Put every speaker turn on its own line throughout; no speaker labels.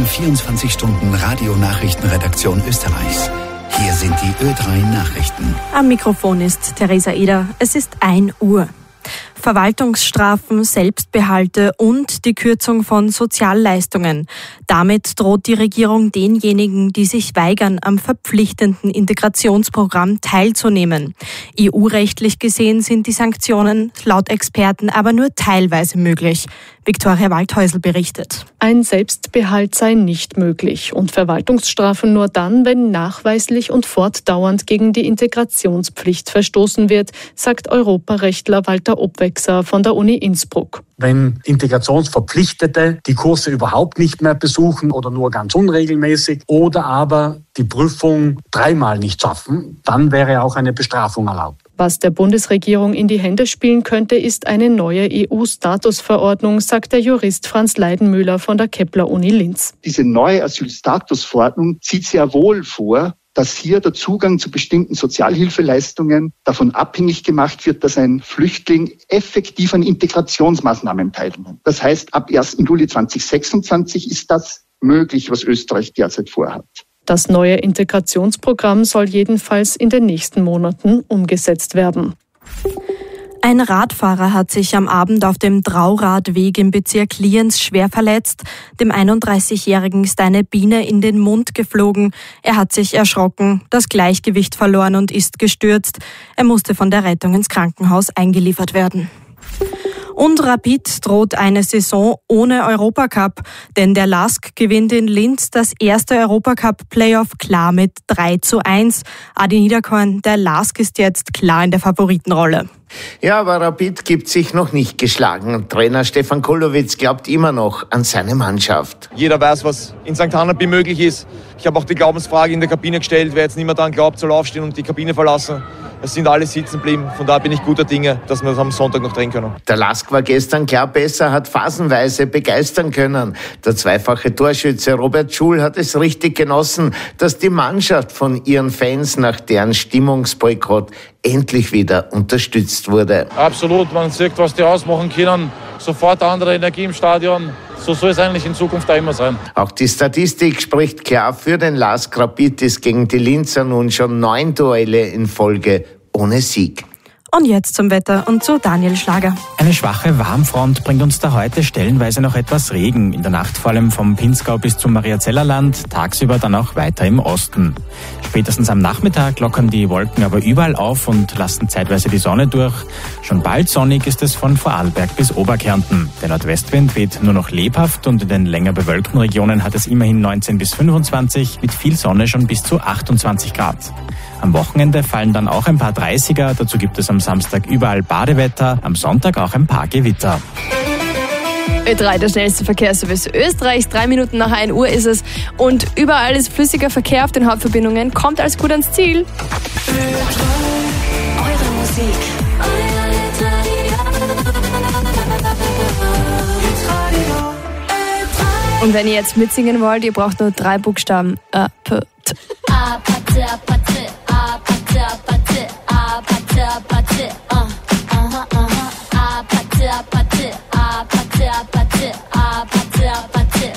24-Stunden-Radio-Nachrichtenredaktion Österreichs. Hier sind die Ö3 Nachrichten.
Am Mikrofon ist Theresa Eder. Es ist 1 Uhr. Verwaltungsstrafen, Selbstbehalte und die Kürzung von Sozialleistungen. Damit droht die Regierung denjenigen, die sich weigern, am verpflichtenden Integrationsprogramm teilzunehmen. EU-rechtlich gesehen sind die Sanktionen laut Experten aber nur teilweise möglich. Viktoria Waldhäusl berichtet.
Ein Selbstbehalt sei nicht möglich und Verwaltungsstrafen nur dann, wenn nachweislich und fortdauernd gegen die Integrationspflicht verstoßen wird, sagt Europarechtler Walter Obwechser von der Uni Innsbruck.
Wenn Integrationsverpflichtete die Kurse überhaupt nicht mehr besuchen oder nur ganz unregelmäßig oder aber die Prüfung 3-mal nicht schaffen, dann wäre auch eine Bestrafung erlaubt.
Was der Bundesregierung in die Hände spielen könnte, ist eine neue EU-Statusverordnung, sagt der Jurist Franz Leidenmüller von der Kepler-Uni Linz.
Diese neue Asylstatusverordnung sieht sehr wohl vor, dass hier der Zugang zu bestimmten Sozialhilfeleistungen davon abhängig gemacht wird, dass ein Flüchtling effektiv an Integrationsmaßnahmen teilnimmt. Das heißt, ab 1. Juli 2026 ist das möglich, was Österreich derzeit vorhat.
Das neue Integrationsprogramm soll jedenfalls in den nächsten Monaten umgesetzt werden.
Ein Radfahrer hat sich am Abend auf dem Trauradweg im Bezirk Lienz schwer verletzt. Dem 31-Jährigen ist eine Biene in den Mund geflogen. Er hat sich erschrocken, das Gleichgewicht verloren und ist gestürzt. Er musste von der Rettung ins Krankenhaus eingeliefert werden. Und Rapid droht eine Saison ohne Europacup, denn der LASK gewinnt in Linz das erste Europacup-Playoff klar mit 3:1. Adi Niederkorn, der LASK ist jetzt klar in der Favoritenrolle.
Ja, aber Rapid gibt sich noch nicht geschlagen. Trainer Stefan Kulowitz glaubt immer noch an seine Mannschaft.
Jeder weiß, was in St. Annaby möglich ist. Ich habe auch die Glaubensfrage in der Kabine gestellt, wer jetzt nicht mehr daran glaubt, soll aufstehen und die Kabine verlassen. Es sind alle sitzen geblieben. Von daher bin ich guter Dinge, dass wir das am Sonntag noch drehen können.
Der LASK war gestern klar besser, hat phasenweise begeistern können. Der zweifache Torschütze Robert Schul hat es richtig genossen, dass die Mannschaft von ihren Fans nach deren Stimmungsboykott endlich wieder unterstützt wurde.
Absolut, man sieht, was die ausmachen können. Sofort andere Energie im Stadion. So soll es eigentlich in Zukunft auch immer sein.
Auch die Statistik spricht klar für den LASK. Rapid ist gegen die Linzer nun schon 9 Duelle in Folge ohne Sieg.
Und jetzt zum Wetter und zu Daniel Schlager.
Eine schwache Warmfront bringt uns da heute stellenweise noch etwas Regen. In der Nacht vor allem vom Pinzgau bis zum Mariazellerland, tagsüber dann auch weiter im Osten. Spätestens am Nachmittag lockern die Wolken aber überall auf und lassen zeitweise die Sonne durch. Schon bald sonnig ist es von Vorarlberg bis Oberkärnten. Der Nordwestwind weht nur noch lebhaft und in den länger bewölkten Regionen hat es immerhin 19 bis 25, mit viel Sonne schon bis zu 28 Grad. Am Wochenende fallen dann auch ein paar 30er, dazu gibt es am Samstag überall Badewetter, am Sonntag auch ein paar Gewitter.
Ö3, der schnellste Verkehrsservice Österreichs. 3 Minuten nach 1 Uhr ist es. Und überall ist flüssiger Verkehr auf den Hauptverbindungen. Kommt alles gut ans Ziel.
Eure Musik,
Und wenn ihr jetzt mitsingen wollt, ihr braucht nur 3 Buchstaben. A, P, T.
A, P, T, P, T, A, P, T, P, T, A, P, T, P, T, A, P, T, P, T, A, P, T, P, T, A, P, T, P, T,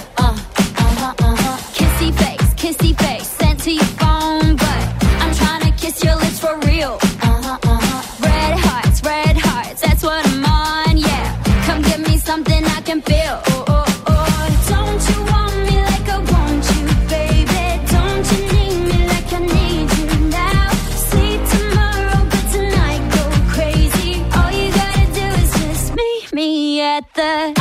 Kissy face, sent to your phone, but I'm trying to kiss your lips for real. Red hearts, that's what I'm on, yeah. Come give me something I can feel. Don't you want me like I want you, baby? Don't you need me like I need you now? Sleep tomorrow, but tonight go crazy. All you gotta do is just meet me at the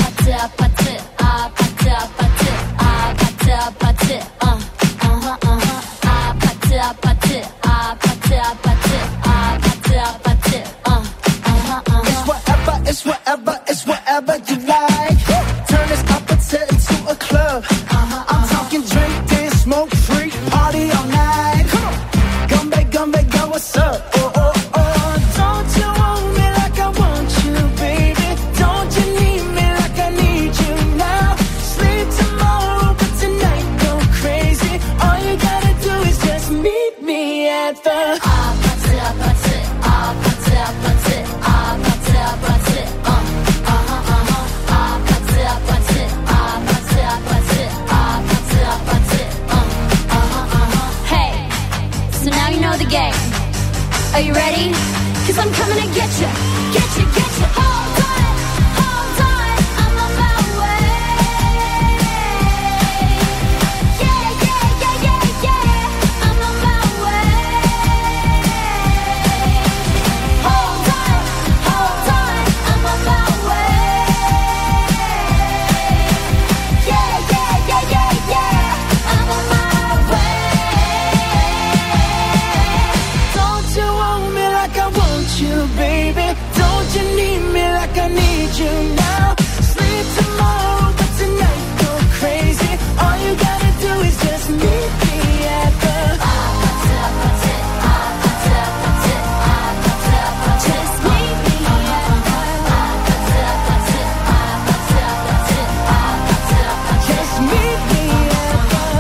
It's whatever you like. Turn this opposite into a club. I'm talking drink, dance, smoke, free, party all night. Come back, girl, what's up? Don't you want me like I want you, baby? Don't you need me like I need you now? Sleep tomorrow, but tonight go crazy. All you gotta do is just meet me at the
game. Are you ready? 'Cause I'm coming to get you, get you, get you. Hold on, I'm on my way. Yeah, yeah, yeah, yeah, yeah, I'm on my way. Hold on, I'm on my way. Yeah, yeah, yeah, yeah, yeah, I'm on my way.
Don't you want me like I want you, baby? Don't you need me like I need you now? Sleep tomorrow, but tonight go crazy. All you gotta do is just meet me at the just meet me at just meet me at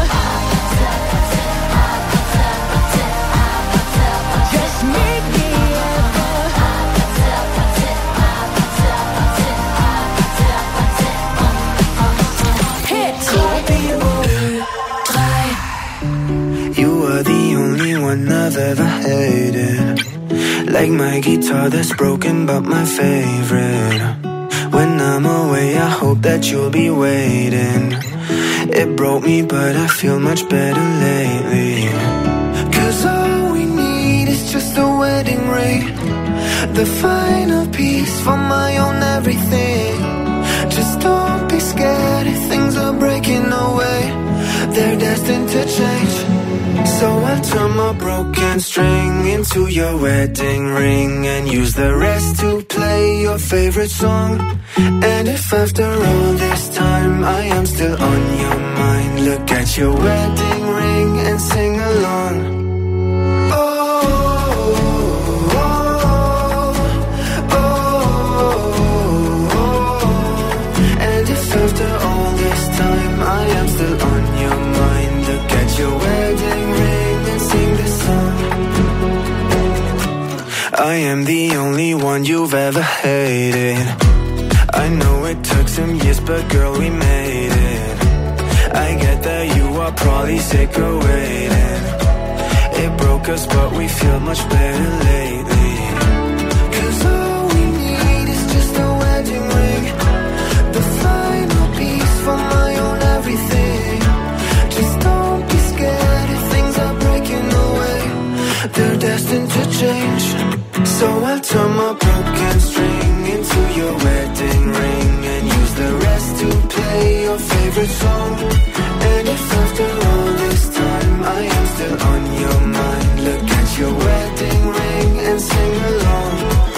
just meet me
You are the only one I've ever hated. Like my guitar that's broken but my favorite. When I'm away I hope that you'll be waiting. It broke me but I feel much better lately. 'Cause all we need is just a wedding ring, the final piece for my own everything. Just don't be scared if things are breaking away. They're destined to change. So I'll turn my broken string into your wedding ring and use the rest to play your favorite song. And if after all this time I am still on your mind, look at your wedding ring and sing along. And if after all this time I am still on your mind, look at your wedding ring and sing this song. I am the only one you've ever hated. I know it took some years, but girl, we made it. I get that you are probably sick of waiting. It broke us, but we feel much better lately. 'Cause all we need is just a wedding ring, the final piece for my own everything. Just don't be scared if things are breaking away. They're destined to change. So I'll turn my broken string into your wedding ring and use the rest to play your favorite song. And if after all this time I am still on your mind, look at your wedding ring and sing along.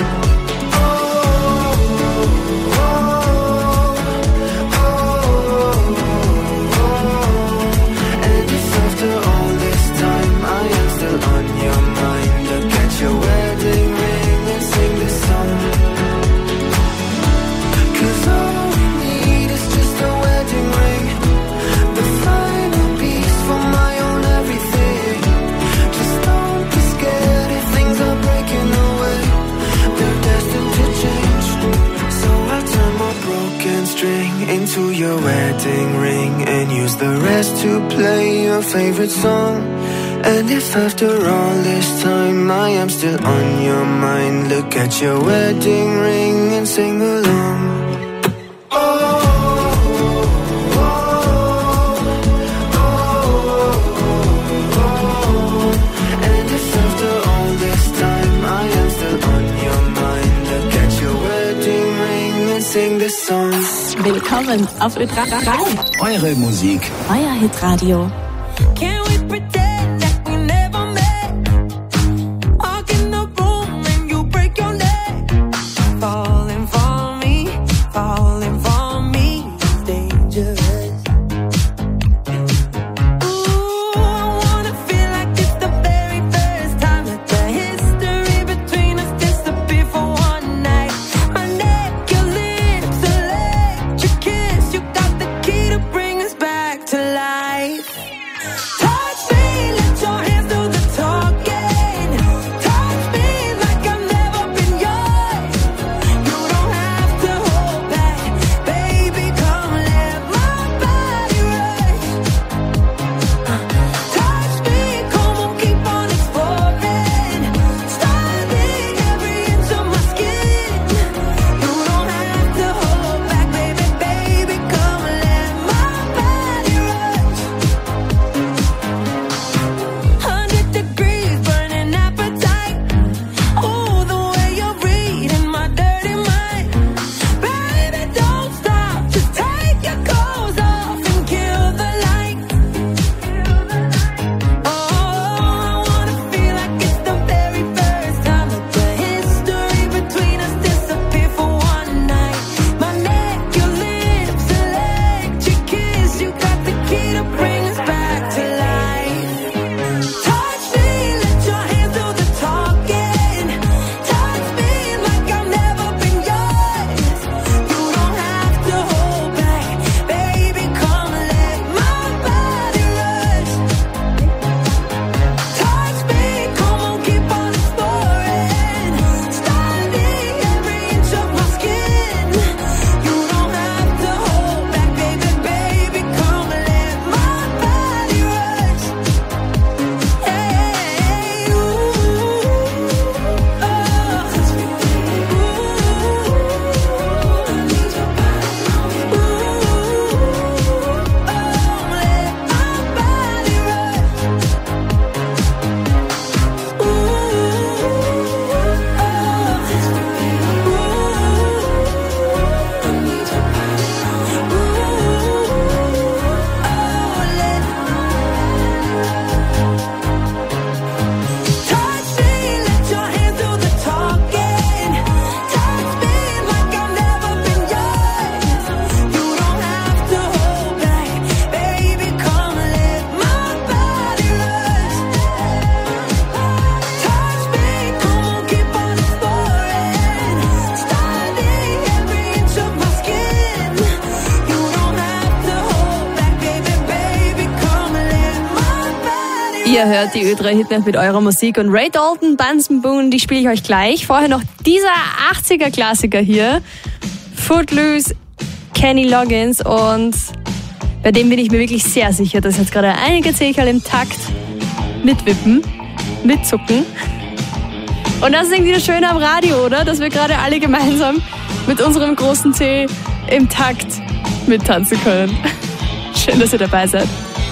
And if after all this time I am still on your mind, look at your wedding ring and sing this song. 'Cause all we need is just a wedding ring, the final piece for my own everything. Just don't be scared if things are breaking away. They're destined to change. So I'll turn my broken string into your wedding ring and use the rest to play your favorite song. And if after all this time I am still on your mind, look at your wedding ring and sing along. And if after all this time I am still on your mind, look at your wedding ring and sing this song.
Willkommen auf Ö3 Radio.
Eure Musik.
Euer Hitradio.
Can we pretend that we never met? Walk in the room and you break your neck. Falling for me is dangerous. Ooh, I wanna feel like it's the very first time. Let the history between us disappear for one night. My neck, your lips, electric kiss. You got the key to bring us back to life.
Ihr hört die Ö3-Hitnacht mit eurer Musik und Ray Dalton, Bunsen Boone, die spiele ich euch gleich. Vorher noch dieser 80er-Klassiker hier, Footloose, Kenny Loggins, und bei dem bin ich mir wirklich sehr sicher, dass jetzt gerade einige Zehcherl im Takt mitwippen, mitzucken. Und das ist irgendwie das Schöne am Radio, oder? Dass wir gerade alle gemeinsam mit unserem großen C im Takt mittanzen können. Schön, dass ihr dabei seid.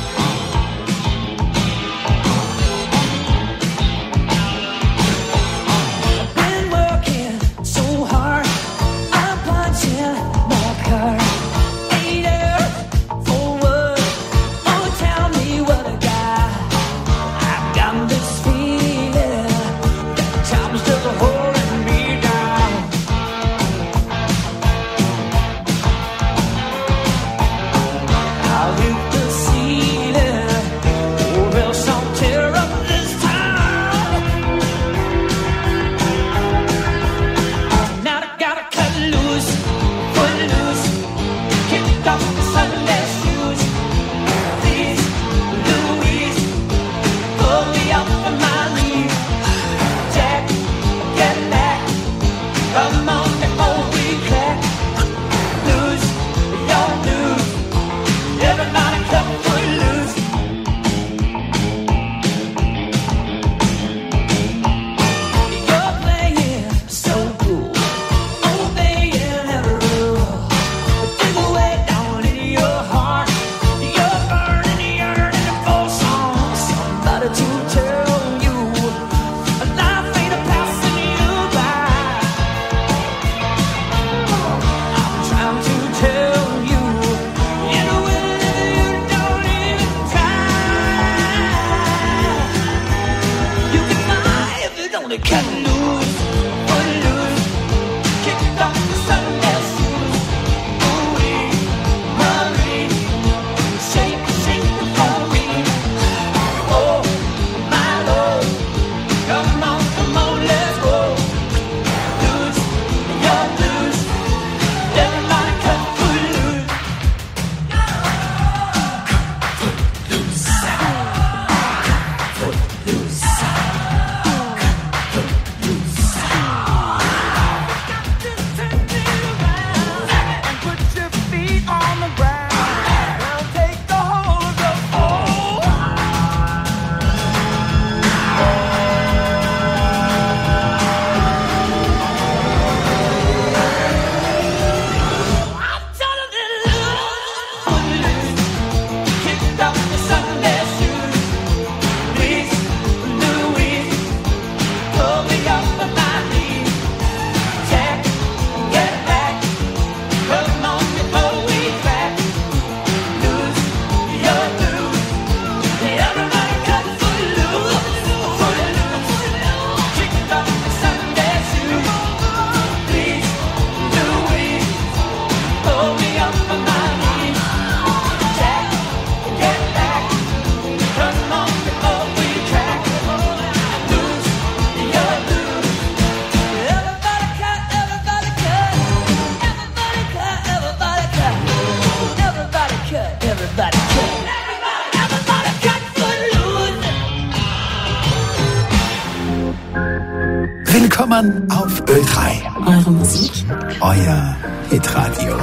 Willkommen auf Ö3.
Eure Musik.
Euer Hitradio.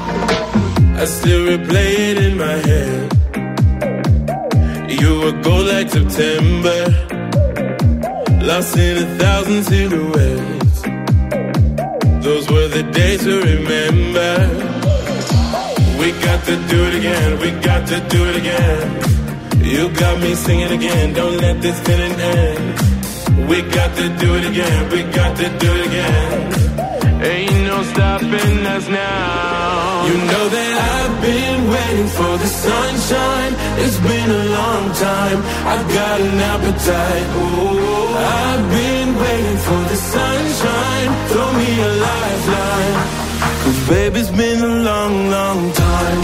I still replay it in my head. You were gold like September, lost in 1,000 silhouettes. Those were the days to remember. We got to do it again, we got to do it again. You got me singing again, don't let this feeling end. We got to do it again, we got to do it again. Ain't no stopping us now. You know that I've been waiting for the sunshine. It's been a long time, I've got an appetite. Ooh, I've been waiting for the sunshine. Throw me a lifeline, 'cause baby, it's been a long, long time.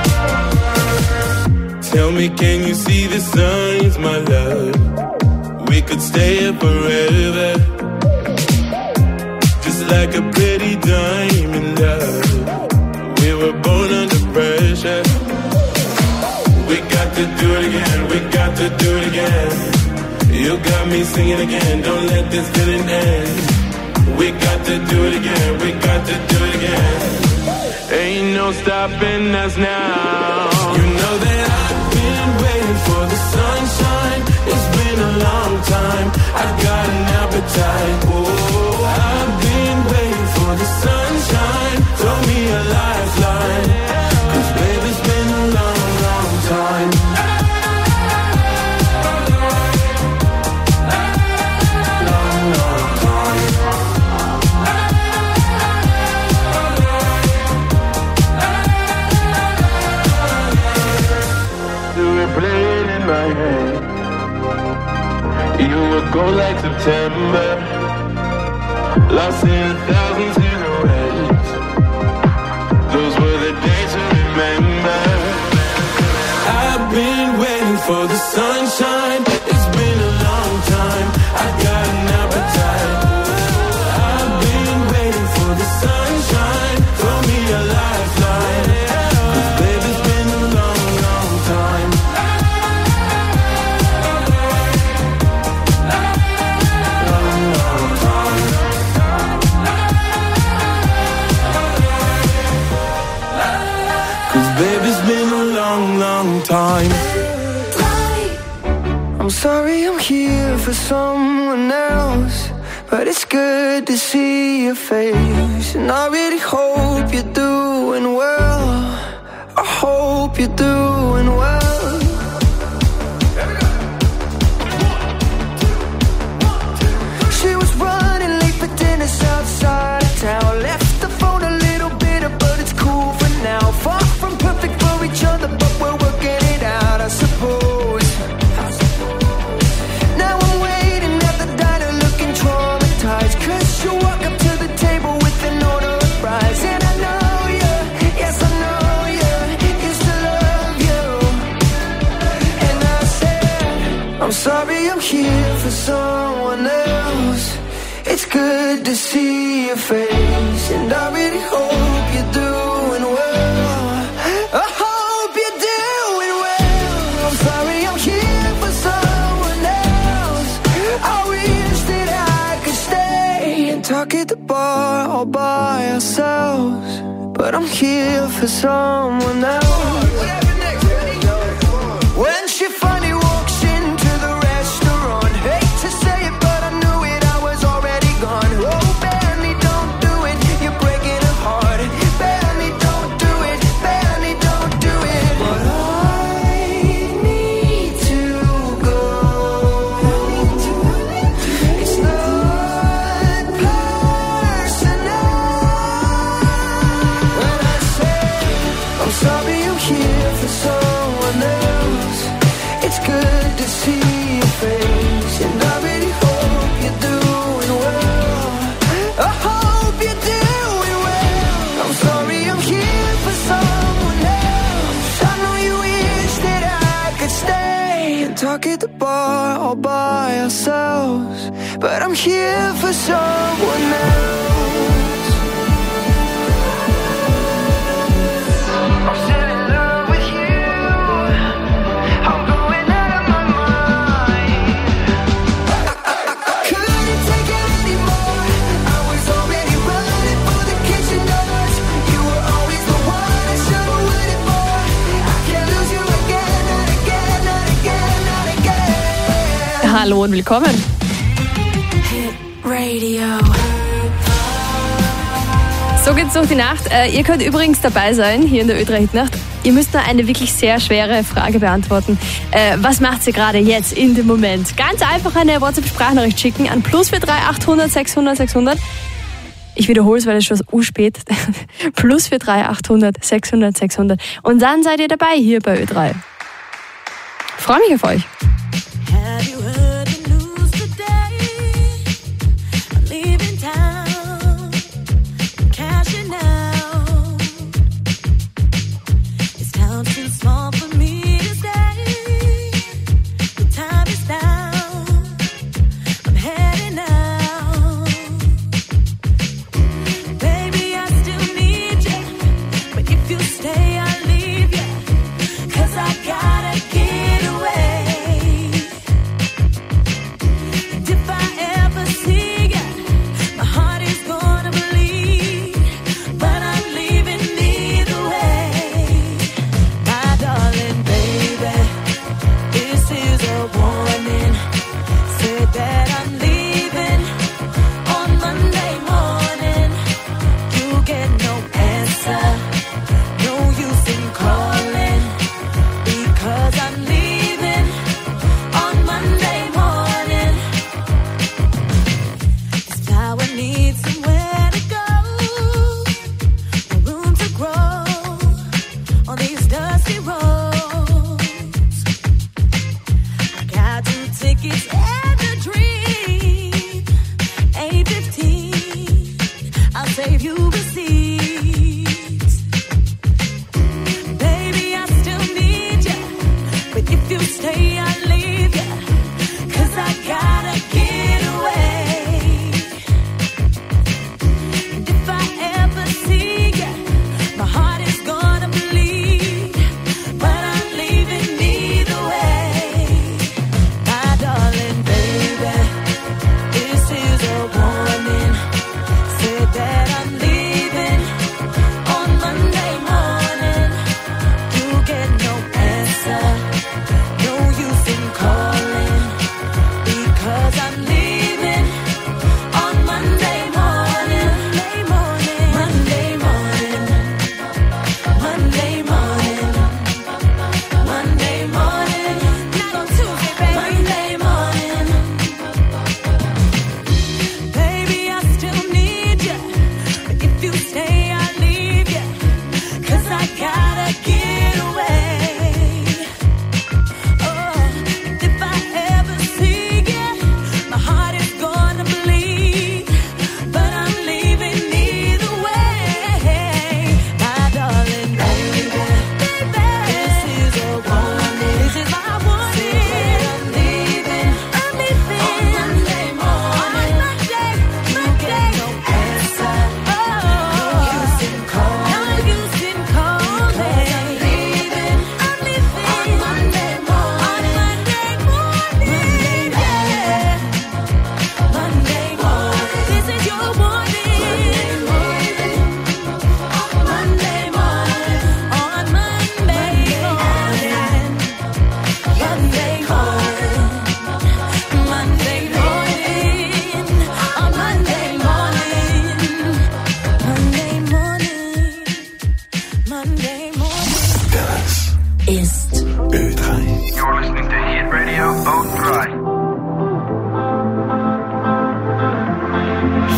Tell me, can you see the signs, my love? we could stay here forever. Just like a pretty diamond love. We were born under pressure. We got to do it again, we got to do it again. You got me singing again, don't let this feeling end. We got to do it again, we got to do it again. Ain't no stopping us now. You know that I've been waiting for the sunshine. It's been a long time, I've got an appetite. Oh, I've been waiting for the sunshine. Throw me a lifeline, 'cause baby it's been a long, long time. You would go like September, lost in 1,000 silhouettes. Those were the days to remember. I've been waiting for the sunshine. It's been a long time, I got an appetite. I've been waiting for the sunshine. Throw me a lifeline, 'cause baby it's been a long, long time. Time.
I'm sorry I'm here for someone else, but it's good to see your face. And I really hope you're doing well. I hope you're doing well. She was running late for dinner outside of town. Left the phone a little bitter, but it's cool for now. Far from perfect for each other, but we're working it out, I suppose. Now I'm waiting at the diner looking traumatized, 'cause you walk up to the table with an order of fries. And I know you, yes I know you, used to love you. And I said, I'm sorry I'm here for someone else. It's good to see your face, and I really hope you're doing well. I hope you're doing well. I'm sorry I'm here for someone else. I wish that I could stay and talk at the bar all by ourselves, but I'm here for someone else. When she finally walks into the restaurant, hate to say it, but I knew it, I was already gone. Oh, Benny, don't do it, you're breaking her heart. Benny, don't do it, Benny, don't do it. But I need to go. It's not personal. When I say I'm sorry I'm here for someone else, it's good to see your face, and I really hope you're doing well. I hope you're doing well. I'm sorry I'm here for someone else. I know you wish that I could stay and talk at the bar all by ourselves, but I'm here for someone else. I'm still in love with you. I'm going out of my mind. I couldn't take it anymore. I was already running for the kitchen doors. You were always the one I should have waited for. I can't lose you again, not again, not again, not again.
Hallo und willkommen.
Radio.
So geht's durch die Nacht. Ihr könnt übrigens dabei sein, hier in der Ö3 Hitnacht. Ihr müsst nur eine wirklich sehr schwere Frage beantworten. Was macht ihr gerade jetzt, in dem Moment? Ganz einfach eine WhatsApp-Sprachnachricht schicken an +43 800 600 600. Ich wiederhole es, weil es schon spät. +43 800 600 600. Und dann seid ihr dabei hier bei Ö3. Ich freue mich auf euch.
Have you heard the news today? I'm leaving town, I'm cashing out. This town's too small for me to stay. The time is down.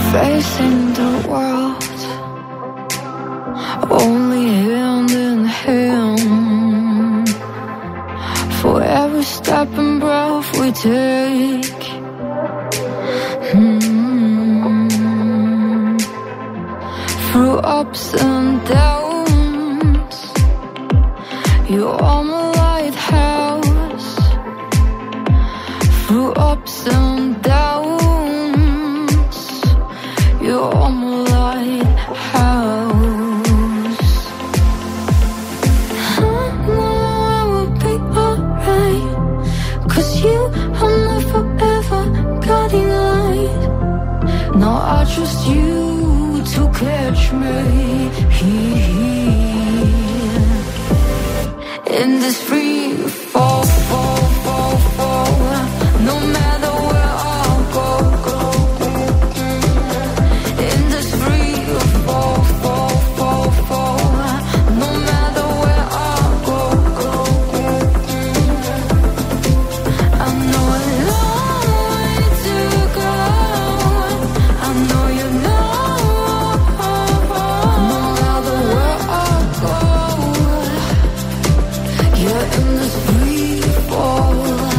facing the world only hand in hand. For every step and breath we take, through ups and downs, you are my lighthouse. Through ups and downs, you are my lighthouse. I know I will be alright, 'cause you are my forever guiding light. Now I trust you to catch me in this free fall, fall, fall, fall. No matter where I'll go, in this free fall, fall, fall, fall. No matter where I'll go, I know a long way to go. I know you know. No matter where I'll go, you're in this free fall.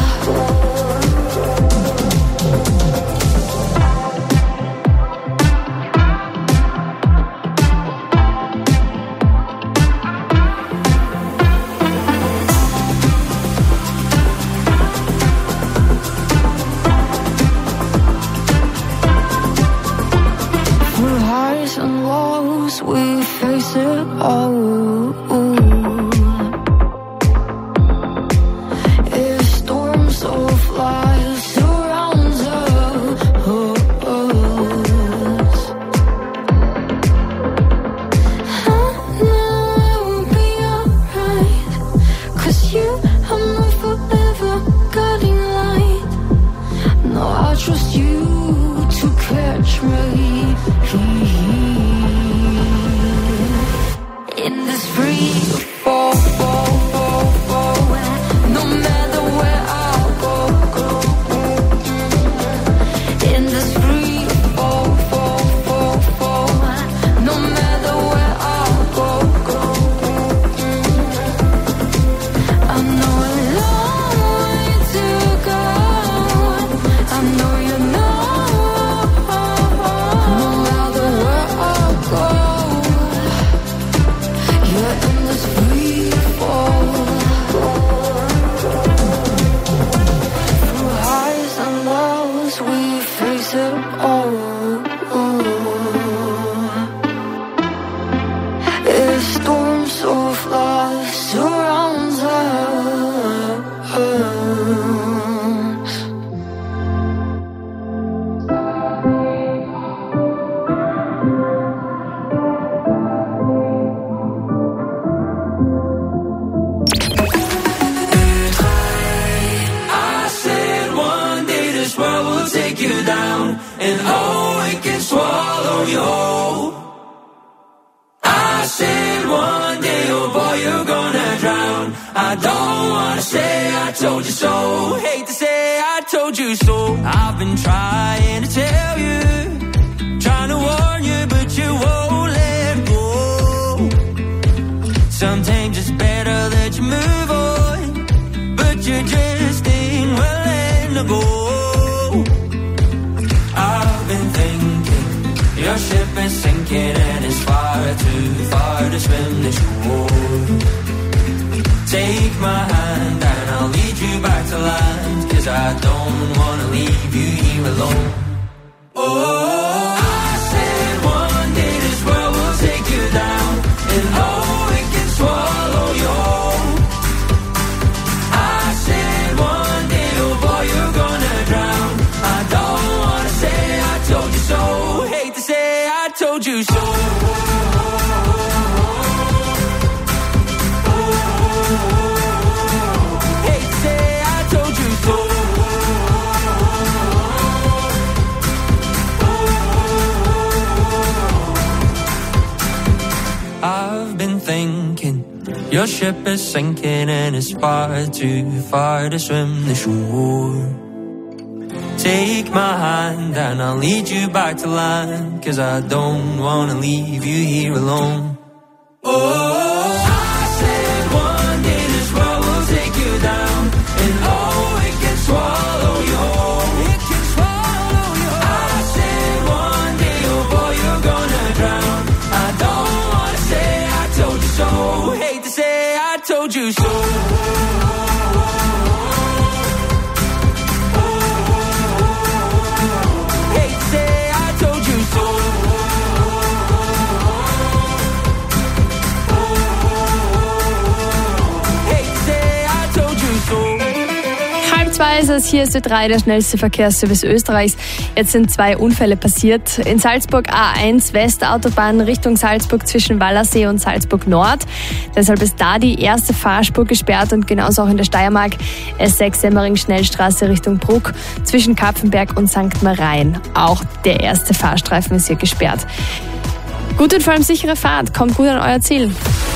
Through highs and lows, we face it all. If storms of life surrounds us, I know I will be alright, 'cause you are my forever guiding light. No, I trust you to catch me in this free fall, fall, fall, fall. No matter where I'll go, in this free fall, fall, fall, fall. No matter where I'll go, I know a long way to go. I know you know. No matter where I'll go, you're in this free fall. Through highs and lows, we face it all. If storms of life surrounds us,
I said one day this world will take you down, and oh, it can swallow you whole. I said one day, oh boy, you're gonna drown. I don't wanna say I told you so. Hate to say I told you so. I've been trying to tell you, trying to warn you, but you won't let go. Sometimes it's better that you move on, but you just ain't willing to go. I've been thinking your ship is sinking and it's far too far to swim this shore. Take my hand and I'll lead you back to land, 'cause I don't wanna leave you here alone. Oh, I said one day this world will take you down, and oh, it can swallow you whole. I said one day, oh boy, you're gonna drown. I don't wanna say I told you so. Hate to say I told you so. Hate to say I told you so. I've been thinking your ship is sinking and it's far too far to swim the shore. Take my hand and I'll lead you back to land, 'cause I don't wanna leave you here alone. Oh, I said one day this world will take you down, and oh, it can swallow you whole. It can swallow you whole. I said one day, oh boy, you're gonna drown. I don't wanna say I told you so. Hate to say I told you so.
Hier ist Ö3, der schnellste Verkehrsservice Österreichs. Jetzt sind 2 Unfälle passiert. In Salzburg A1 Westautobahn Richtung Salzburg zwischen Wallersee und Salzburg Nord. Deshalb ist da die erste Fahrspur gesperrt und genauso auch in der Steiermark S6 Semmering Schnellstraße Richtung Bruck zwischen Kapfenberg und St. Marein. Auch der erste Fahrstreifen ist hier gesperrt. Gute und vor allem sichere Fahrt. Kommt gut an euer Ziel.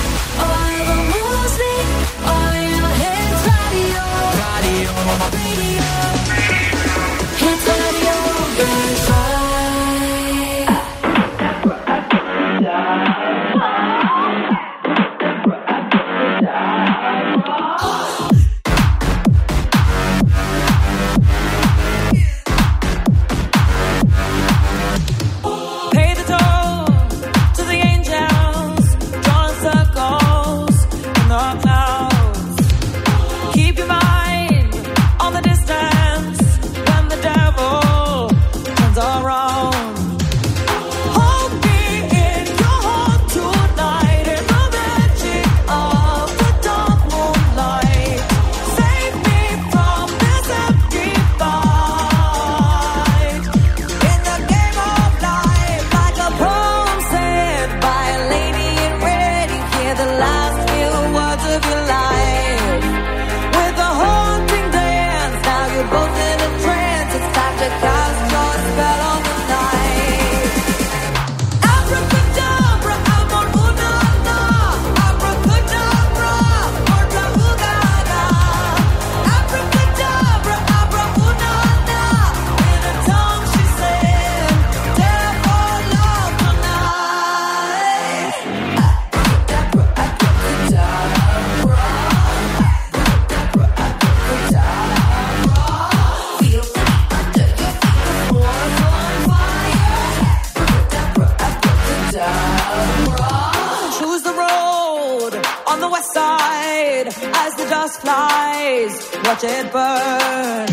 Watch it burn.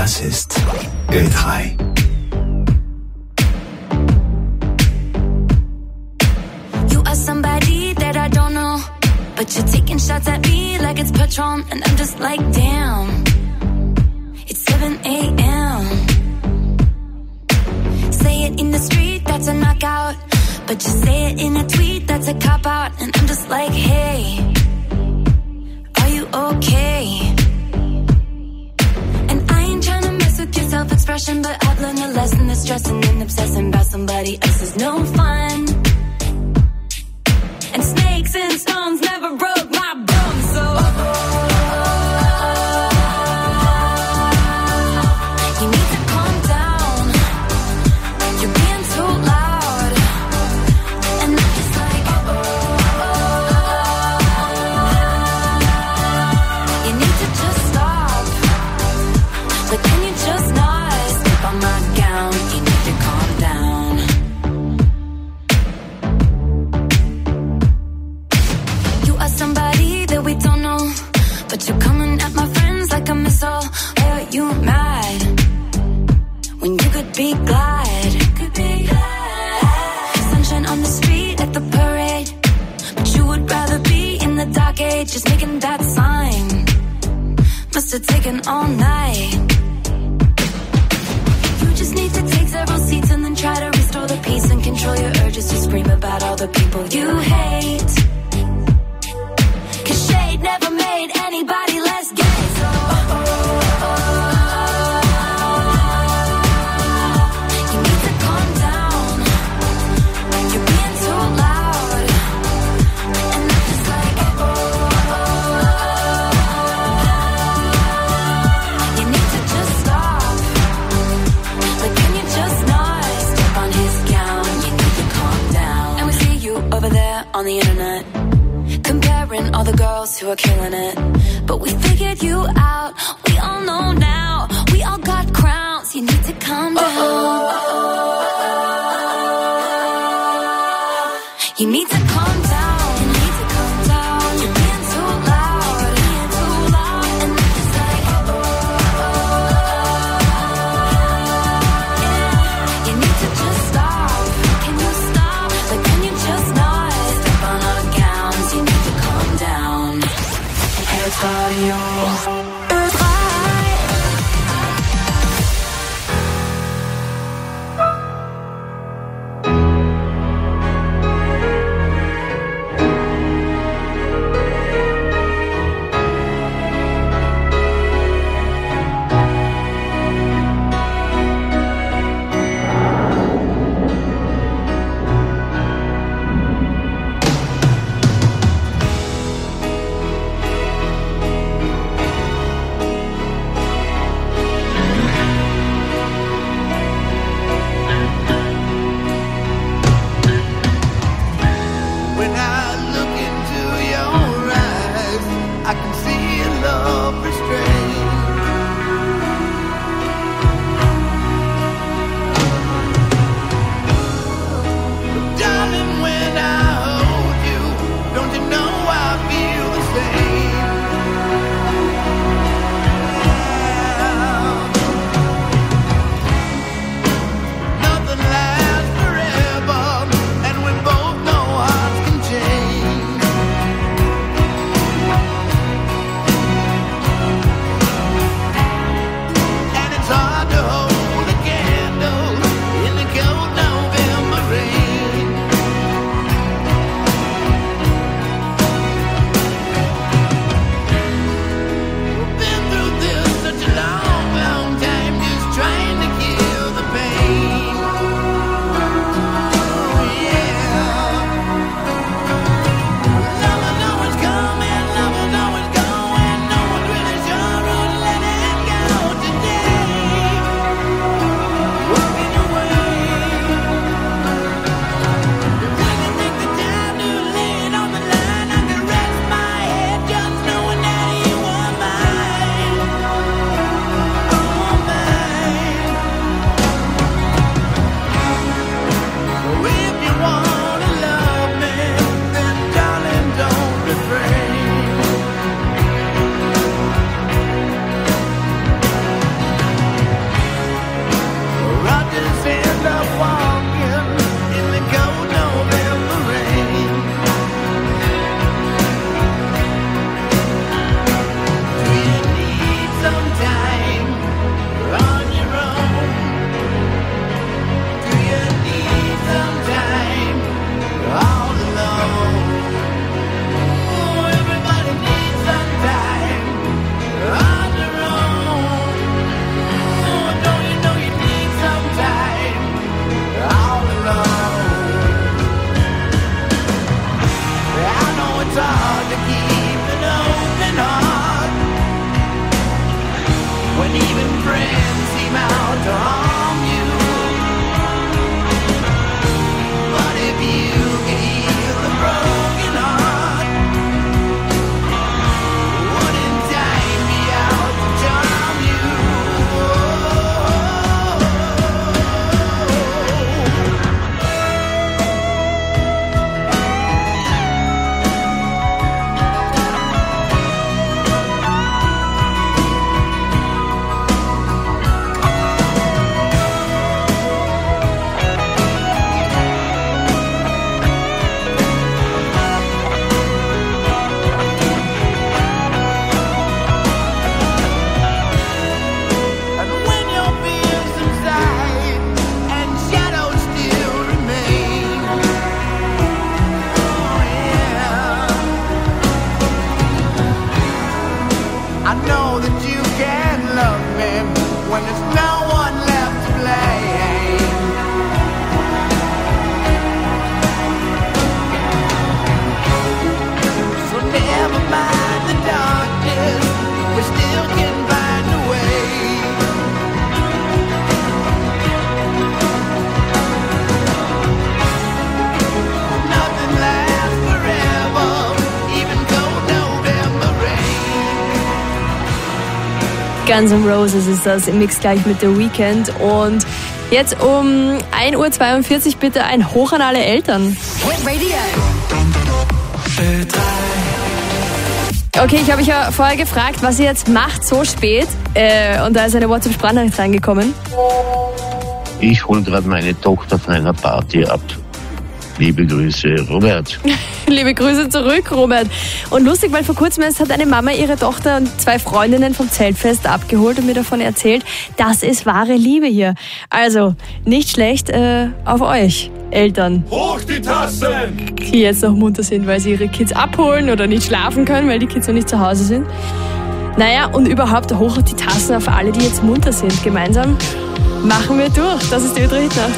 Das ist Ö3.
You are somebody that I don't know, but you're taking shots at me like it's Patron, and I'm just like, damn, it's 7 a.m. Say it in the street, that's a knockout, but you say it in a tweet, that's a cop-out, and I'm just like, hey, are you okay? And I ain't tryna mess with your self-expression, but I've learned a lesson that stressing and obsessing about somebody else is no fun. And snakes and stones never broke my bones, so you need to calm down. You're being too loud, and I'm just like, you need to just stop. But can you just not step on my gown? You need to calm down. Somebody that we don't know, but you're coming at my friends like a missile. Why are you mad when you could be glad? Sunshine on the street at the parade, but you would rather be in the dark age, just making that sign. Must have taken all night. You just need to take several seats and then try to restore the peace and control your urges to scream about all the people you hate. Shade never made anybody less gay, so you need to calm down. You're being too loud, and I'm just like, you need to just stop. Like, can you just not step on his gown? You need to calm down. And we see you over there on the internet, comparing all the girls who are killing it. But we figured you out, we all know now. We all got crowns, you need to calm down. You need to calm down, you need to calm down. You're being too loud, and I'm just like, yeah. You need to just stop, can you stop? Like, can you just not step on our gowns? You need to calm down.
Guns N' Roses ist das im Mix gleich mit The Weeknd. Und jetzt um 1:42 Uhr bitte ein Hoch an alle Eltern. Okay, ich habe euch ja vorher gefragt, was ihr jetzt macht so spät. Und da ist eine WhatsApp-Sprachnachricht reingekommen.
Ich hole gerade meine Tochter von einer Party ab. Liebe Grüße, Robert.
Liebe Grüße zurück, Robert. Und lustig, weil vor kurzem erst hat eine Mama ihre Tochter und 2 Freundinnen vom Zeltfest abgeholt und mir davon erzählt, das ist wahre Liebe hier. Also, nicht schlecht auf euch, Eltern.
Hoch die Tassen!
Die jetzt noch munter sind, weil sie ihre Kids abholen oder nicht schlafen können, weil die Kids noch nicht zu Hause sind. Naja, und überhaupt hoch die Tassen auf alle, die jetzt munter sind. Gemeinsam machen wir durch. Das ist die Ö3 Hitnacht.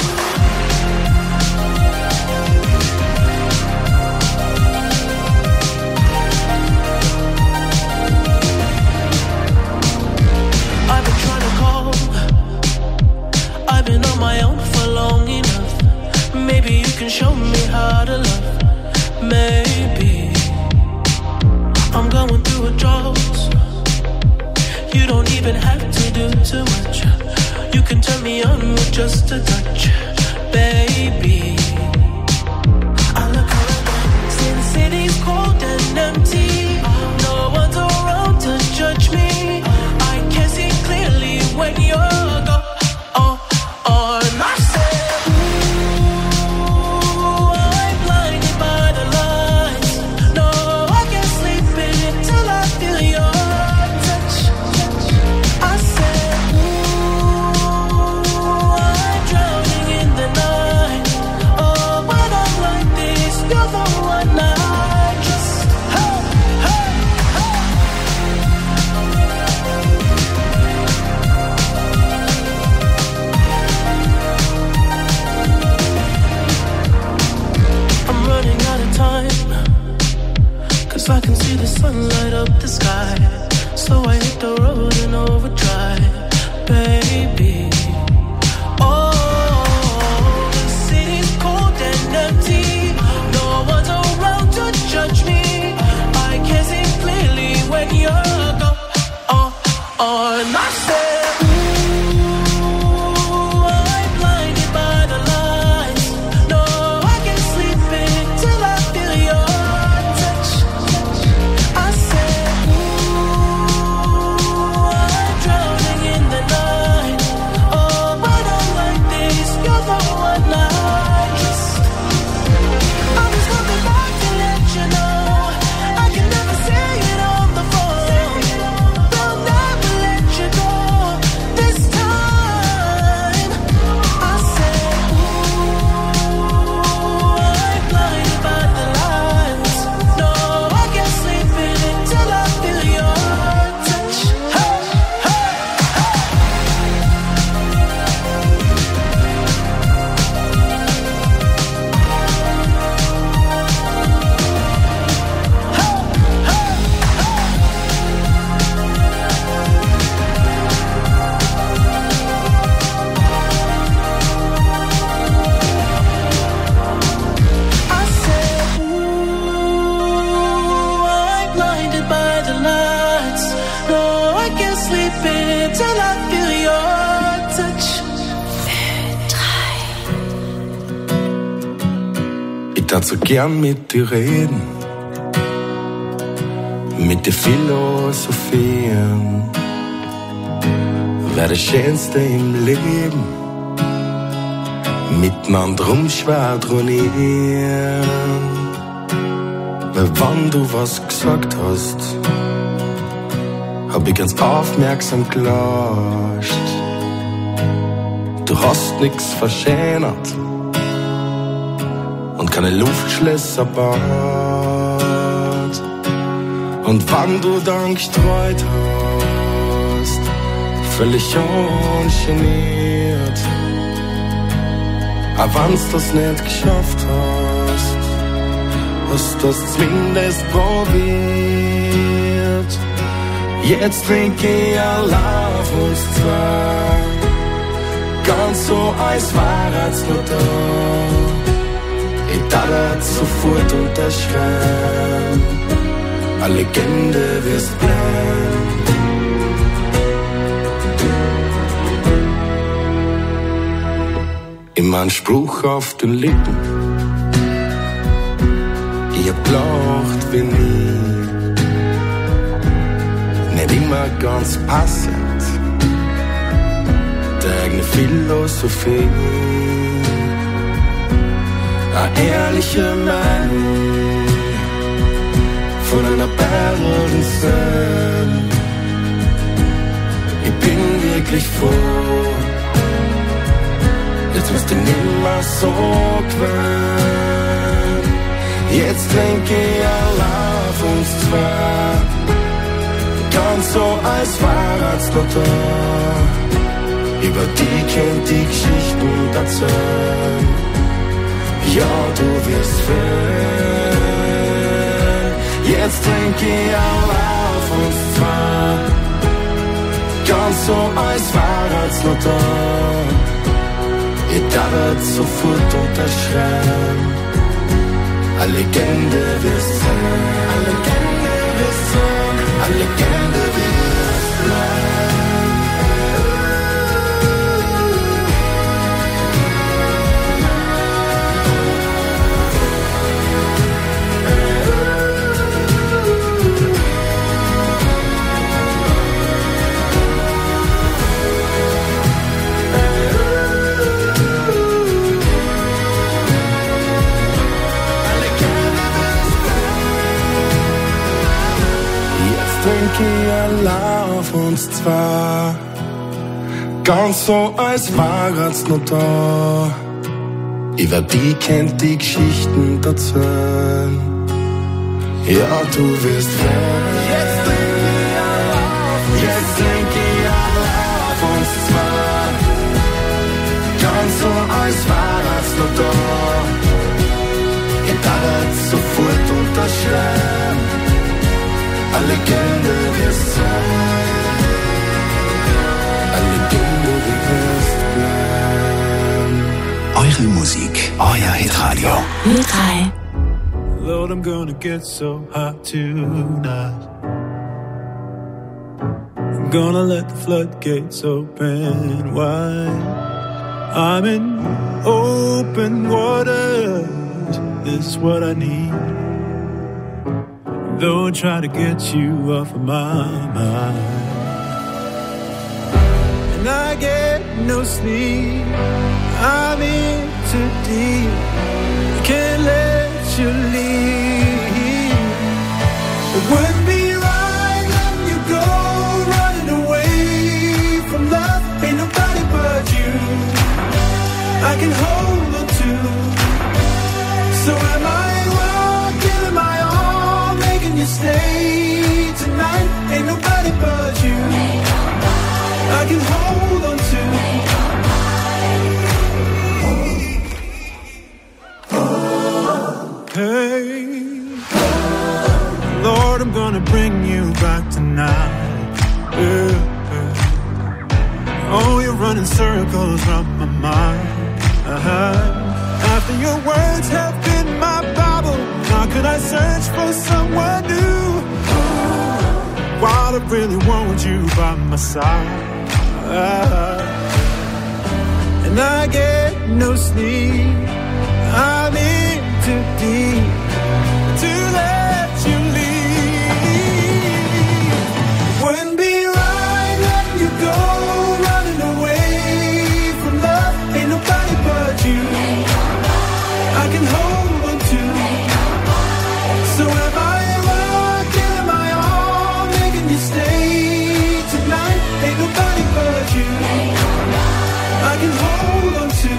Maybe you can show me how to love. Maybe I'm going through a drought. You don't even have to do too much. You can turn me on with just a touch, baby. I look around, see the city's cold and empty. No one's around to judge me. I can see clearly when you're gone. I can see the sun light up the sky, so I hit the road in overdrive, baby. Oh, the city's cold and empty. No one's around to judge me. I can see clearly when you're gone. And I said,
so gern mit dir reden, mit dir philosophieren, wär das Schönste im Leben, miteinander rumschwadronieren. Weil wenn du was gesagt hast, hab ich ganz aufmerksam gelauscht. Du hast nix verschönert und keine Luftschlösser baut. Und wenn du dann gestreut hast, völlig ungeniert, auch wenn's das nicht geschafft hast, hast das zumindest probiert. Jetzt trinke ich allein auf uns zwei, ganz so als wär's nur da. Ich darf sofort unterschreiben, eine Legende wirst bleiben. immer ein Spruch auf den Lippen. Ich hab gelacht wie nie, nicht immer ganz passend, der eigene Philosophie. Eine ehrliche Meinung von einer Perlensen. Ich bin wirklich froh, jetzt wirst du nimmer so gewöhnt. Jetzt denke ich allein auf uns zwei, ganz so als wär's noch da. Über die könnt die Geschichten erzählen. Ja, du wirst fehlen. Jetzt denke ich allein auf uns zwei, ganz so als wär's noch da. Ich darf sofort unterschreiben. Eine Legende wirst sein, eine Legende wirst sein, eine Legende wirst bleiben. Denke ich allein auf uns zwei, ganz so als wär's noch da. Über die kennt die Geschichten erzählen. Ja, du wirst fehlen. Jetzt denk ich allein auf uns zwei, ganz so als wär's noch da. Ich darf sofort unterschreiben. Eine Legende wirst sein, eine Legende wirst bleiben.
Eure Musik, euer Hitradio.
Hitrei.
Lord, I'm gonna get so hot tonight. I'm gonna let the floodgates open wide. I'm in open waters, this is what I need. Don't try to get you off of my mind. And I get no sleep, I'm in too deep, can't let you leave. It wouldn't be right letting you go, running away from love. Ain't nobody but you I can hold on to. So am I wrong, giving my all, making you stay tonight? Ain't nobody but you I can hold on to. Hey, Lord, I'm gonna bring you back tonight. Yeah. Oh, you're running circles around my mind. After your words have been my Bible, how could I search for someone new? While I really want you by my side. And I get no sleep, I'm in too deep to let you leave. Wouldn't be right letting you go, running away from love. Ain't nobody but you I can hold on to. So am I wrong, giving my all, making you stay tonight? Ain't nobody but you I can hold on to.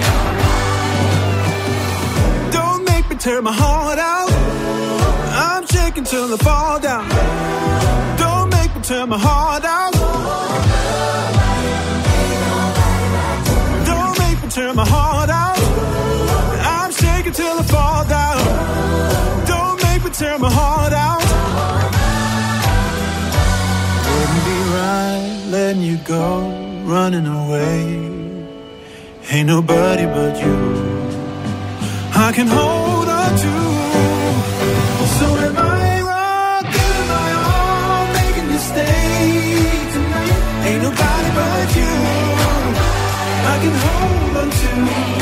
Don't make me tear my heart out, I'm shaking till I fall down. Don't make me tear my heart out, don't make me tear my heart out, I'm shaking till I fall down. Don't make me tear my heart out. Wouldn't be right letting you go, running away. Ain't nobody but you I can hold on to. So am I wrong, giving my all, making you stay tonight? Ain't nobody but you I can hold on to.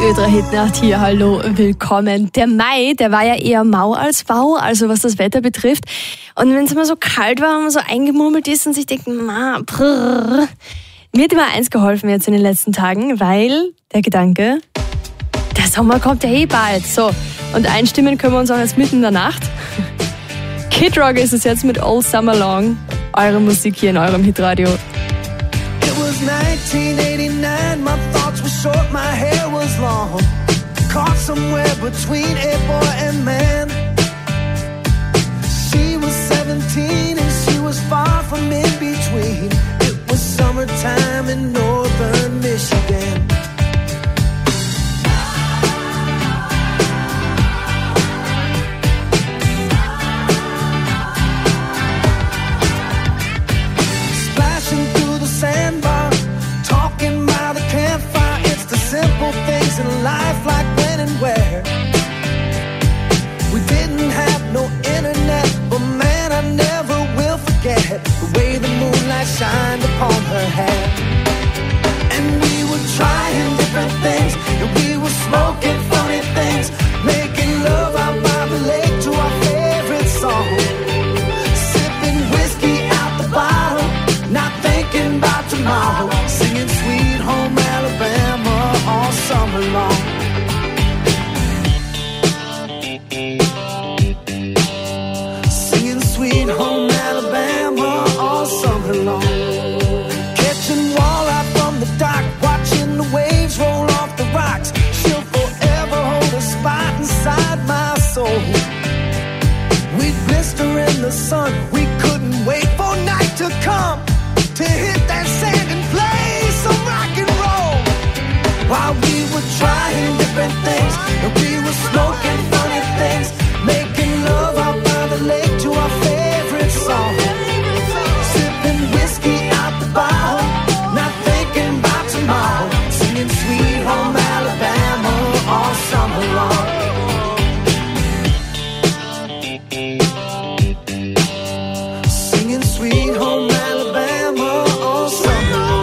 Ö3 Hitnacht hier, hallo, willkommen. Der Mai, der war ja eher mau als Bau, also was das Wetter betrifft. Und wenn es immer so kalt war und man so eingemurmelt ist und sich denkt, mir hat immer eins geholfen jetzt in den letzten Tagen, weil der Gedanke, der Sommer kommt ja eh bald. So, und einstimmen können wir uns auch jetzt mitten in der Nacht. Kid Rock ist es jetzt mit All Summer Long. Eure Musik hier in eurem Hitradio.
It was 1989, my thoughts were short, my hair was long. Caught somewhere between a boy and man. She was 17 and she was far from in between. It was summertime in northern Michigan. Sandbar, talking by the campfire. It's the simple things in life, like when and where. We didn't have no internet, but man, I never will forget the way the moonlight shined upon her hair. And we were trying different things, and we were smoking funny things, making love out by the lake to our favorite song, sipping whiskey out the bottle, not thinking about tomorrow, singing Sweet Home Alabama all summer long. Singing Sweet Home Alabama all summer long. Catching walleye from the dock, watching the waves roll off the rocks. She'll forever hold a spot inside my soul. We'd blister in the sun, we couldn't wait for night to come to hit that sand and play some rock and roll. While we were trying different things, and we were smoking funny things, making love out by the lake to our favorite song, sipping whiskey out the bottle, not thinking about tomorrow, singing Sweet Home Alabama all summer long. Singing Sweet Home Alabama all summer long.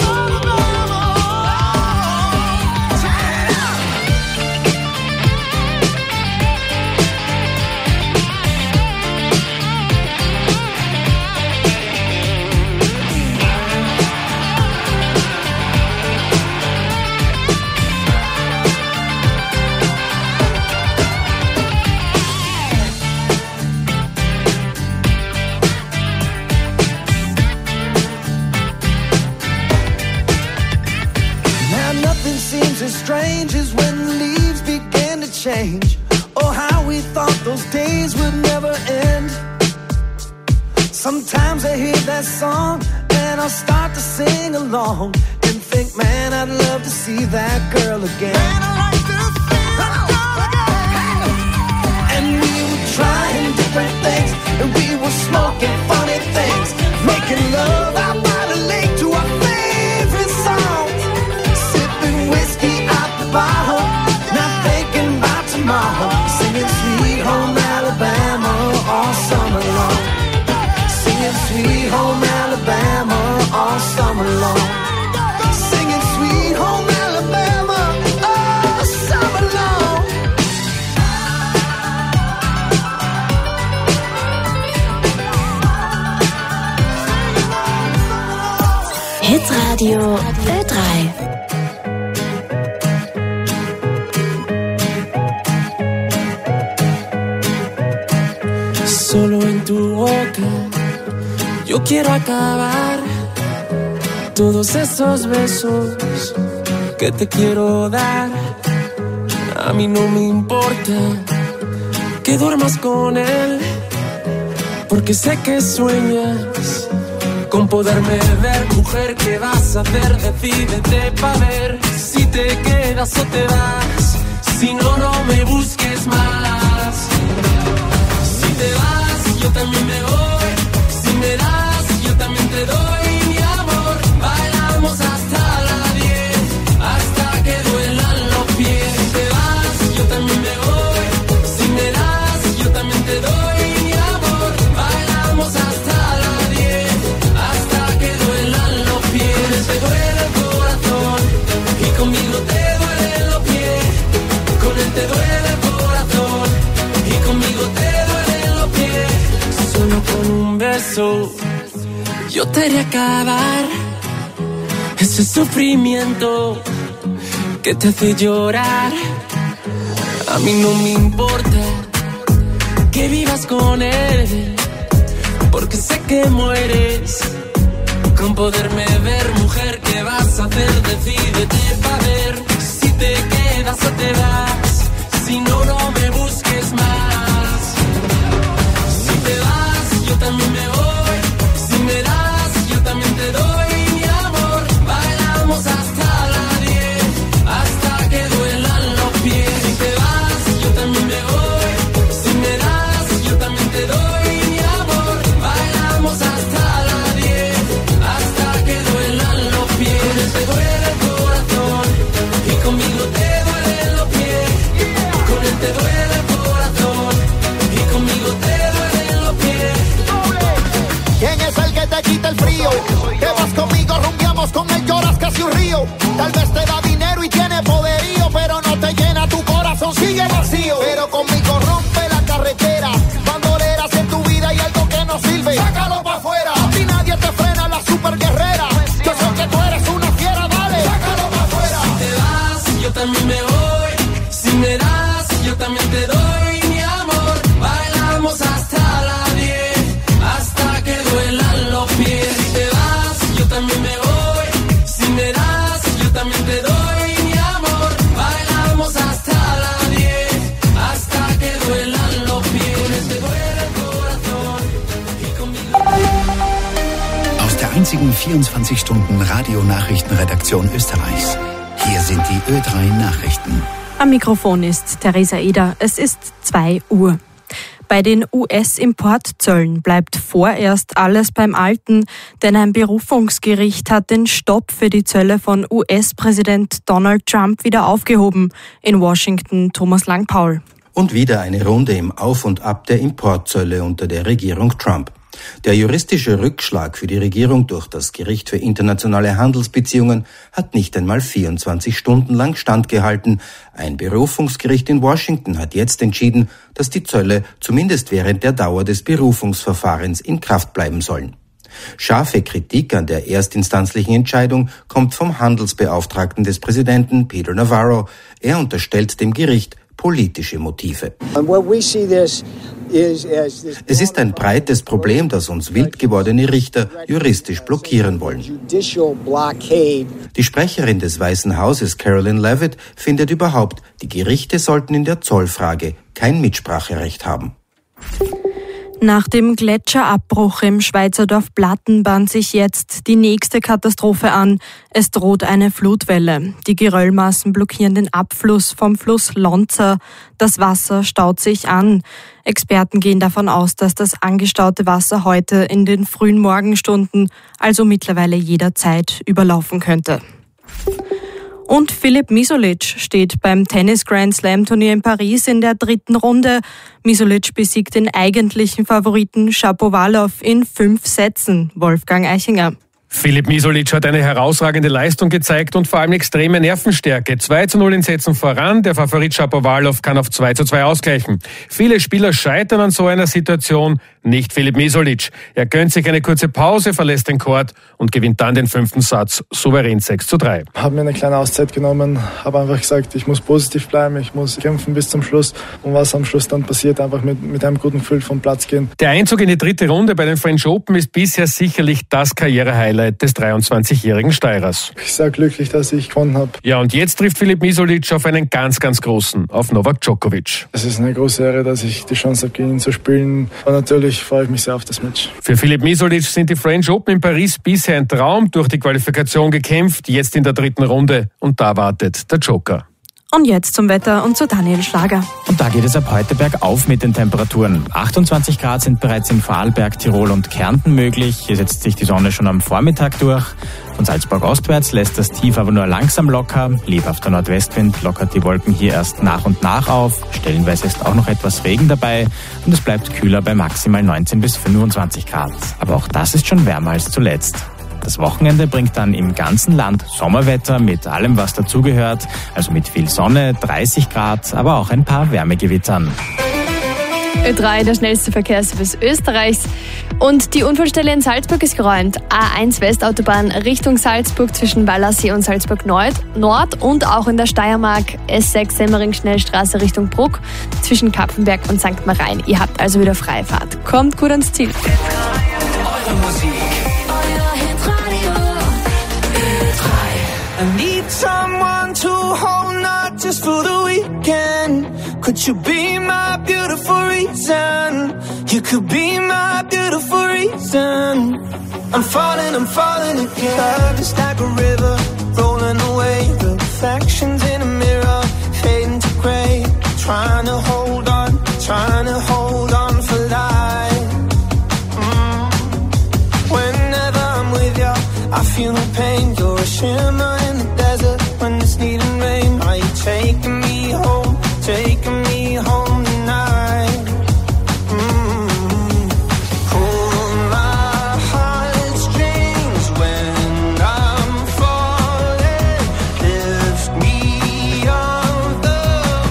Now nothing seems as strange as when the leaves began to change. Oh, how we thought those days would never end. Sometimes I hear that song and I'll start to sing along and think, man, I'd love to see that girl again. Man, I'd like to see that girl again. And we were trying different things, and we were smoking funny things, making love out by the lake to our favorite songs, sipping whiskey out the bottle, not thinking about tomorrow, singing Sweet Home Alabama all summer long. Singing Sweet Home Alabama all summer long. Singing Sweet Home Alabama all summer long.
Hitradio Ö3.
Solo en tu boca yo quiero acabar todos esos besos que te quiero dar. A mí no me importa que duermas con él, porque sé que sueñas con poderme ver. Mujer, ¿qué vas a hacer? Decídete pa' ver si te quedas o te vas. Si no, no me busques más. Si te vas, yo también me voy. Si me das, yo también te doy mi amor. Bailamos hasta las 10, hasta que duelan los pies. Si te vas, yo también me voy. Si me das, yo también te doy mi amor. Bailamos hasta las 10, hasta que duelan los pies. Te duele el corazón y conmigo te duelen los pies.
te duele el corazón y conmigo te duelen los pies. Solo con un beso yo te haré acabar ese sufrimiento que te hace llorar. A mí no me importa que vivas con él, porque sé que mueres con poderme ver. Mujer, ¿qué vas a hacer? Decídete pa' ver si te quedas o te vas. Si no, no me busques más. Si te vas, yo también me voy. Si me das, yo también te doy mi amor. Bailamos hasta las 10, hasta que duelan los pies. Si te vas, yo también me voy. Si me das, yo también te doy mi amor. Bailamos hasta las 10, hasta que duelan los pies. Te duele el corazón y conmigo te duelen los pies. Con él te duele el corazón y conmigo te duelen los pies.
¿Quién es el que te quita el frío? Te vas conmigo, rumbiamos con él, lloras casi un río. Tal vez te da dinero y tiene poderío, pero no te llena tu corazón, sigue vacío. Pero conmigo rompe la carretera, bandoleras en tu vida y algo que no sirve, sácalo pa' afuera. A ti nadie te frena, la super guerrera. Yo sé que tú eres una fiera, dale, sácalo pa' afuera.
Si te vas, yo también me voy. Si me das, yo también te doy mi amor. Bailamos hasta las 10, hasta que duelan los pies. Si te vas, yo también me voy. Si me das, yo también te doy mi amor. Bailamos hasta las 10, hasta que duelan los pies. Te duele el corazón y conmigo.
Aus der einzigen 24-Stunden-Radio-Nachrichtenredaktion Österreichs. Hier sind die Ö3 Nachrichten.
Am Mikrofon ist Theresa Eder. Es ist 2 Uhr. Bei den US-Importzöllen bleibt vorerst alles beim Alten, denn ein Berufungsgericht hat den Stopp für die Zölle von US-Präsident Donald Trump wieder aufgehoben. In Washington Thomas Langpaul.
Und wieder eine Runde im Auf und Ab der Importzölle unter der Regierung Trump. Der juristische Rückschlag für die Regierung durch das Gericht für internationale Handelsbeziehungen hat nicht einmal 24 Stunden lang standgehalten. Ein Berufungsgericht in Washington hat jetzt entschieden, dass die Zölle zumindest während der Dauer des Berufungsverfahrens in Kraft bleiben sollen. Scharfe Kritik an der erstinstanzlichen Entscheidung kommt vom Handelsbeauftragten des Präsidenten Peter Navarro. Er unterstellt dem Gericht politische Motive. Es ist ein breites Problem, das uns wild gewordene Richter juristisch blockieren wollen. Die Sprecherin des Weißen Hauses, Caroline Leavitt, findet überhaupt, die Gerichte sollten in der Zollfrage kein Mitspracherecht haben.
Nach dem Gletscherabbruch im Schweizer Dorf Platten bahnt sich jetzt die nächste Katastrophe an. Es droht eine Flutwelle. Die Geröllmassen blockieren den Abfluss vom Fluss Lonza. Das Wasser staut sich an. Experten gehen davon aus, dass das angestaute Wasser heute in den frühen Morgenstunden, also mittlerweile jederzeit, überlaufen könnte. Und Filip Misolic steht beim Tennis-Grand-Slam-Turnier in Paris in der 3. Runde. Misolic besiegt den eigentlichen Favoriten Shapovalov in 5 Sätzen. Wolfgang Eichinger.
Filip Misolic hat eine herausragende Leistung gezeigt und vor allem extreme Nervenstärke. 2:0 in Sätzen voran, der Favorit Shapovalov kann auf 2:2 ausgleichen. Viele Spieler scheitern an so einer Situation, nicht Filip Misolic. Er gönnt sich eine kurze Pause, verlässt den Court und gewinnt dann den 5. Satz souverän 6:3.
Ich habe mir eine kleine Auszeit genommen, habe einfach gesagt, ich muss positiv bleiben, ich muss kämpfen bis zum Schluss und was am Schluss dann passiert, einfach mit einem guten Gefühl vom Platz gehen.
Der Einzug in die 3. Runde bei den French Open ist bisher sicherlich das Karrierehighlight des 23-jährigen Steirers.
Ich bin sehr glücklich, dass ich gewonnen habe.
Ja, und jetzt trifft Filip Misolic auf einen ganz, ganz großen, auf Novak Djokovic.
Es ist eine große Ehre, dass ich die Chance habe, gegen ihn zu spielen. Und natürlich freue ich mich sehr auf das Match.
Für Filip Misolic sind die French Open in Paris bisher ein Traum, durch die Qualifikation gekämpft, jetzt in der 3. Runde und da wartet der Joker.
Und jetzt zum Wetter und zu Daniel Schlager.
Und da geht es ab heute bergauf mit den Temperaturen. 28 Grad sind bereits in Vorarlberg, Tirol und Kärnten möglich. Hier setzt sich die Sonne schon am Vormittag durch. Von Salzburg ostwärts lässt das Tief aber nur langsam locker. Lebhafter Nordwestwind lockert die Wolken hier erst nach und nach auf. Stellenweise ist auch noch etwas Regen dabei. Und es bleibt kühler bei maximal 19 bis 25 Grad. Aber auch das ist schon wärmer als zuletzt. Das Wochenende bringt dann im ganzen Land Sommerwetter mit allem, was dazugehört, also mit viel Sonne, 30 Grad, aber auch ein paar Wärmegewittern.
Ö3, der schnellste Verkehrsservice Österreichs. Und die Unfallstelle in Salzburg ist geräumt. A1 Westautobahn Richtung Salzburg zwischen Wallersee und Salzburg Nord und auch in der Steiermark S6 Semmering-Schnellstraße Richtung Bruck zwischen Kapfenberg und St. Marien. Ihr habt also wieder Freifahrt. Kommt gut ans Ziel.
Eure Musik, euer Hitradio Ö3.
I need someone to hold, not just for the weekend. Could you be my beautiful reason? You could be my beautiful reason. I'm falling again. It's like a river rolling away. Reflections in a mirror fading to grey. Trying to hold on for life. Whenever I'm with you, I feel no pain. You're a shimmer in the desert when it's needing rain. Are you taking me home tonight? Pull my heartstrings when I'm falling. Lift me off the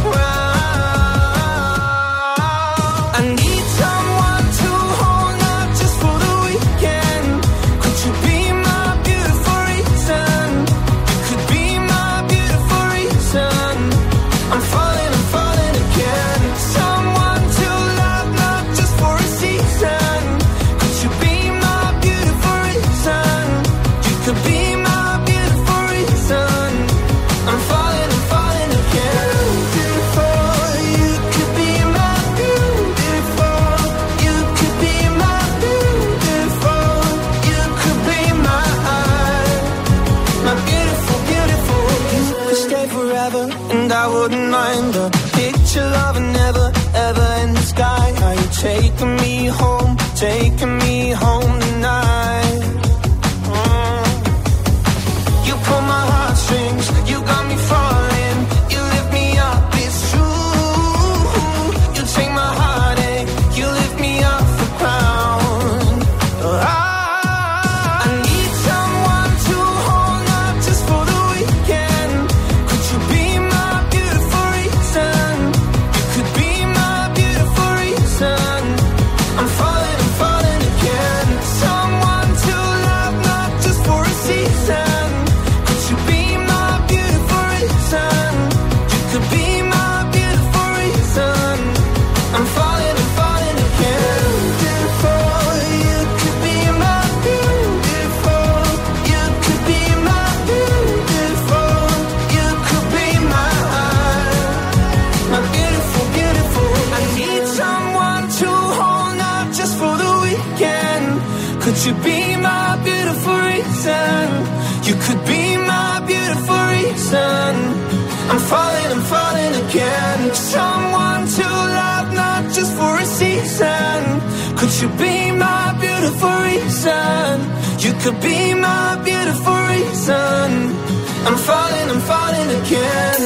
ground. I need someone to hold, not just for the weekend. Could you be my beautiful reason? You could be my beautiful reason. I'm falling again. Someone to love, not just for a season. Could you be my beautiful reason? You could be my beautiful reason. I'm falling again. Beautiful, you could be my beautiful. You could be my beautiful. You could be my beautiful, beautiful. You could stay forever, and I wouldn't mind the picture loving never, ever in the sky. Are you taking me home tonight? You pull my heartstrings, you got me falling. You lift me up, it's true. You take my heartache, you lift me off the ground. I need someone to hold, not just for the weekend. Could you be my beautiful reason? You could be my beautiful reason. I'm falling again. Someone to love, not just for a season. Could you be my beautiful reason? You could be my beautiful reason. I'm falling again. Beautiful, you could be my beautiful. You could be my beautiful. You could be my beautiful, beautiful. I need someone to hold, not just for the weekend. Could you be my beautiful reason? You could be my beautiful reason. I'm falling again. Someone to love, not just for a season. Could you be my beautiful reason? You could be my beautiful reason. I'm falling again.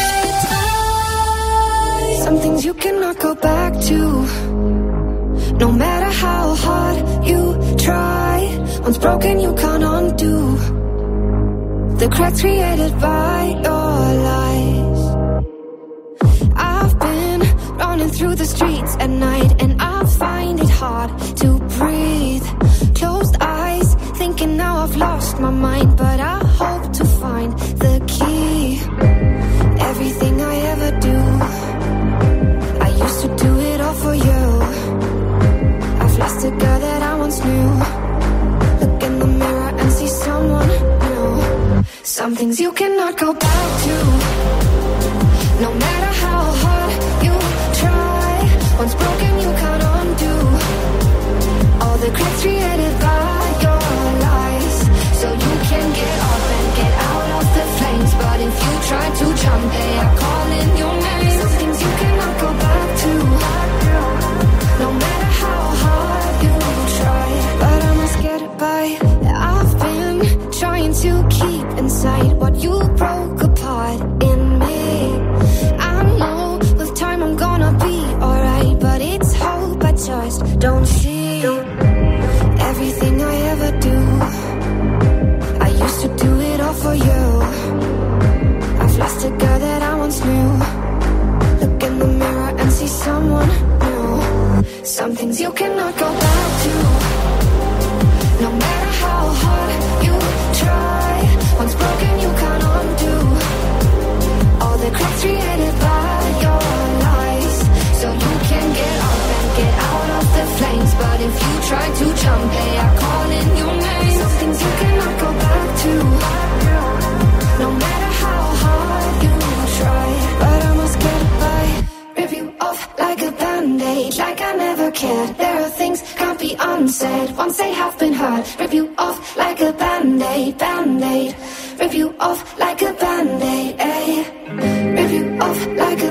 Some things you cannot go back to. No matter how hard you try, once broken you can't undo the cracks created by your lies. I've been running through the streets at night, and I find it hard to breathe. Closed eyes, thinking now I've lost my mind, but I hope to find the key. Everything I ever do, I used to do it all for you. I've lost a girl that I once knew. Look in the mirror and see someone new. Some things you cannot go back to. No matter how hard you try, once broken you can't undo all the cracks created by your lies. So you can get up and get out of the flames, but if you try to jump, they are calling your name. Some things you cannot go back to. No matter how hard you try, but I must get it by. I've been trying to keep inside what you broke apart in me. I know with time I'm gonna be alright, but it's hope I just don't see. Everything I ever do, for you. I've lost a girl that I once knew. Look in the mirror and see someone new. Some things you cannot go back to. No matter how hard you try, once broken you can't undo all the cracks created by your lies. So you can get up and get out of the flames, but if you try to jump, they are calling your name. Some things you cannot go back to. No matter how hard you try, but I must get by. Rip you off like a band-aid, like I never cared. There are things can't be unsaid once they have been heard. Rip you off like a band-aid, band-aid. Rip you off like a band-aid, eh? Rip you off like a